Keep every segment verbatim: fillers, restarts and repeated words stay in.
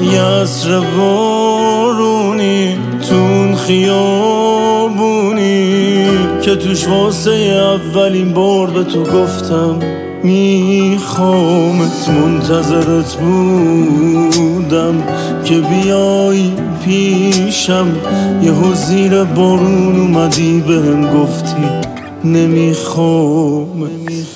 یه عصر بارونی تون خیابونی که توش واسه اولین بار به تو گفتم میخوامت. منتظرت بودم که بیای پیشم، یهو زیر بارون اومدی بهم گفتی نمیخوام.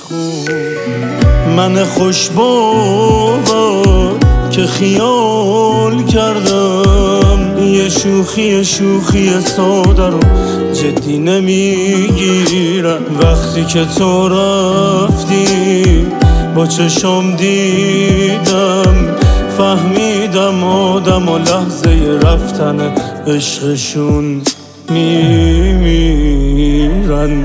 من خوش باور که خیال کردم یه شوخی شوخی ساده رو جدی نمیگیرم. وقتی که تو رفتی با چشم دیدم، فهمیدم آدم و لحظه رفتن عشقشون میمیرن.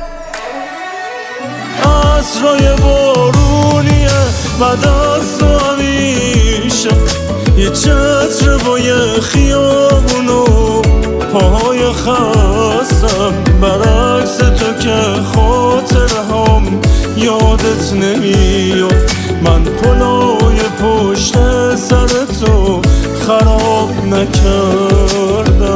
عصرای بارونیه بعد از تو همیشه، یه چتر با یه خیابون و پاهای خستم. برعکس تو که خاطره هم یادت نمیاد، من پلای پشت سر تو خراب نکردم.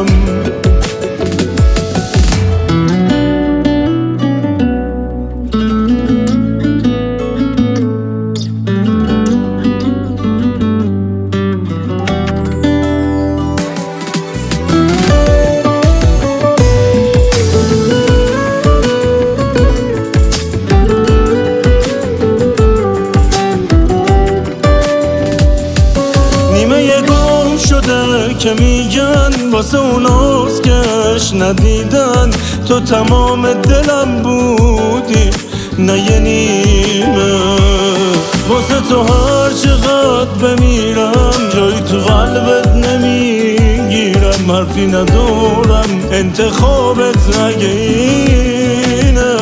که میگن واسه اوناست کش ندیدن، تو تمام دلم بودی نه یه نیمه. واسه تو هر چقدر بمیرم جایی تو قلبت نمیگیرم. حرفی ندارم انتخابت نگه اینه.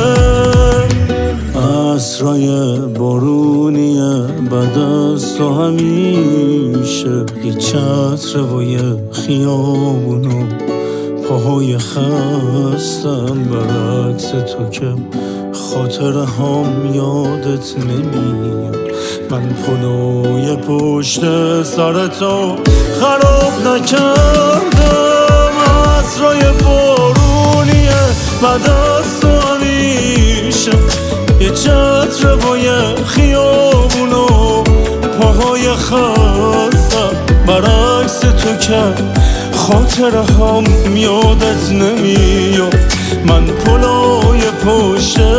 عصرای بارونیه بعد از تو همیشه، یه چتر و یه خیابون و پاهای خستم. برعکس تو که خاطره هم یادت نمیاد، من پلوی پشت سر تو خراب نکردم. عصرای بارونیه بعد از تو همیشه، یه چتر با یه خیابون و پاهای خستم. برعکس تو که خاطره هم یادت نمیاد، من پلای پشت